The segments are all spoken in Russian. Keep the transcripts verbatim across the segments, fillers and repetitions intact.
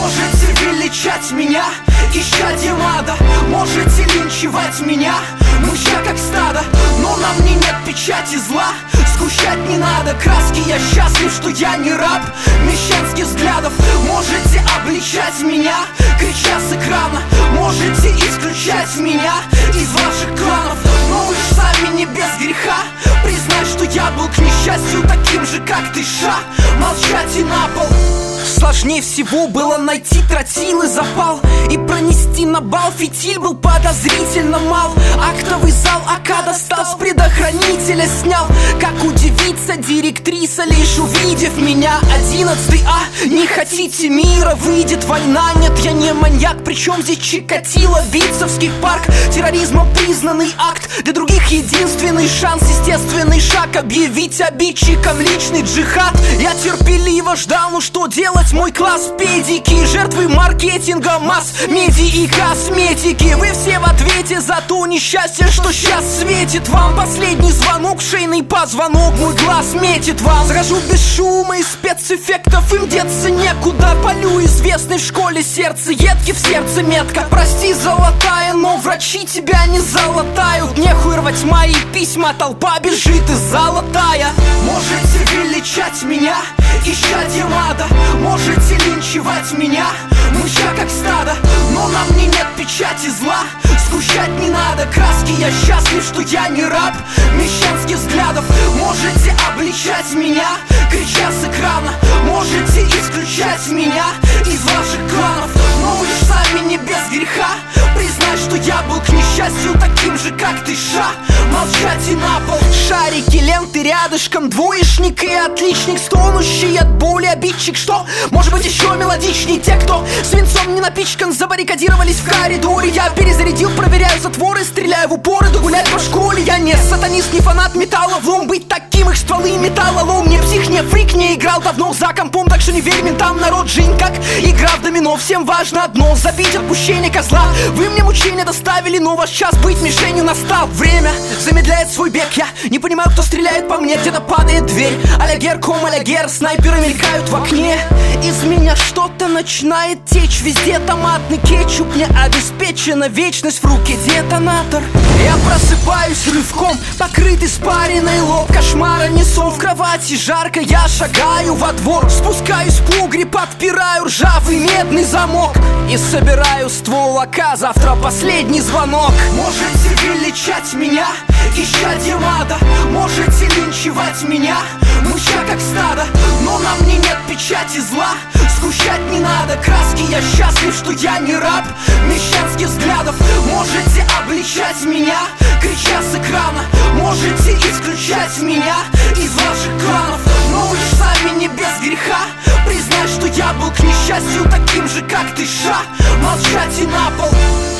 Можете величать меня исчадьем ада, можете линчевать меня, мыча как стадо, но на мне нет печати зла. Сгущать не надо краски, я счастлив, что я не раб мещанских взглядов. Можете обличать меня, крича с экрана, можете исключать меня из ваших кланов, но вы ж сами не без греха. Признай, что я был к несчастью таким же, как ты, ша. Молчать и на пол. Сложнее всего было найти тротилы запал и пронести на бал. Фитиль был подозрительно мал. Актовый зал АК достал, с предохранителя снял. Как удивится директриса, лишь увидев меня. Одиннадцатый А, не хотите мира, выйдет война. Нет, я не маньяк, причем здесь Чикатило, Битцевский парк. Терроризмом признанный акт, для других единственный шанс, естественный шаг. Объявить обидчикам личный джихад. Я терпеливо ждал, ну что делать? Мой класс педики, жертвы маркетинга, масс, меди и косметики. Вы все в ответе за то несчастье, что сейчас светит вам. Последний звонок, шейный позвонок, мой глаз метит вам. Захожу без шума и спецэффектов, им деться некуда. Полю известный в школе сердце, едки в сердце метка. Прости, золотая, но врачи тебя не залатают. Нехуй рвать мои письма, толпа бежит из золотая. Можете величать меня исчадьем ада, можете линчевать меня, мыча как стадо, но на мне нет печати зла. Сгущать не надо краски, я счастлив, что я не раб мещанских взглядов. Можете обличать меня, крича с экрана, можете исключать меня из ваших кланов, но вы ж сами не без греха. Признай, что я был к несчастью таким же, как ты, ша. Молчать и на пол. Шарики, ленты рядышком, двоечник и отличник, стонущий от боли обидчик. Что может быть еще мелодичней? Те, кто свинцом не напичкан, забаррикадировались в коридоре. Я перезарядил, проверяю затворы, стреляю в упоры, да гулять по школе. Я не сатанист, не фанат металлолом, быть таким их стволы металлолом. Не псих, не фрик, не играл давно за компом, так что не верь ментам, народ, жизнь как игра в домино. Всем важно одно, забить отпущение козла. Вы мне мучения доставили, но ваш час быть мишенью настал. Время замедляет свой бег, я не понимаю, кто стреляет по мне. Где-то падает дверь, а-ля гер-ком, а-ля гер. Снайперы мелькают в окне, из меня что-то начинает течь. Везде томатный кетчуп, мне обеспечена вечность, в руке детонатор. Я просыпаюсь рывком, покрыт испаренный лоб. Кошмара несу в кровати, жарко, я шагаю во двор. Спускаюсь в погреб, подпираю ржавый медный замок и собираю ствол АК, завтра последний звонок. Можете величать меня исчадьем ада, можете линчевать меня, мыча как стадо, но на мне нет печати зла. Сгущать не надо краски, я счастлив, что я не раб мещанских взглядов. Можете обличать меня, крича с экрана, можете исключать меня из ваших кланов, но вы ж сами не без греха. Признай, что я был к несчастью таким же, как ты, ша. Молчать и на пол.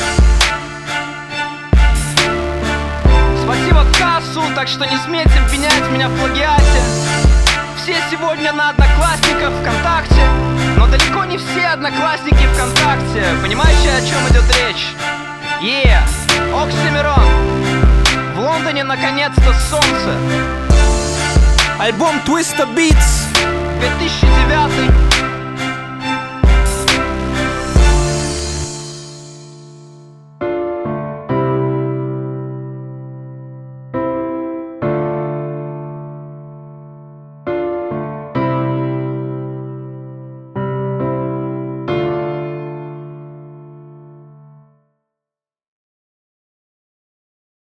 Спасибо кассу, так что не смейте обвинять меня в плагиате. Все сегодня на Одноклассниках ВКонтакте, но далеко не все одноклассники ВКонтакте. Понимаете, о чем идет речь? Е, yeah. Оксимирон. В Лондоне наконец-то солнце. Альбом Twista Beats две тысячи девятый.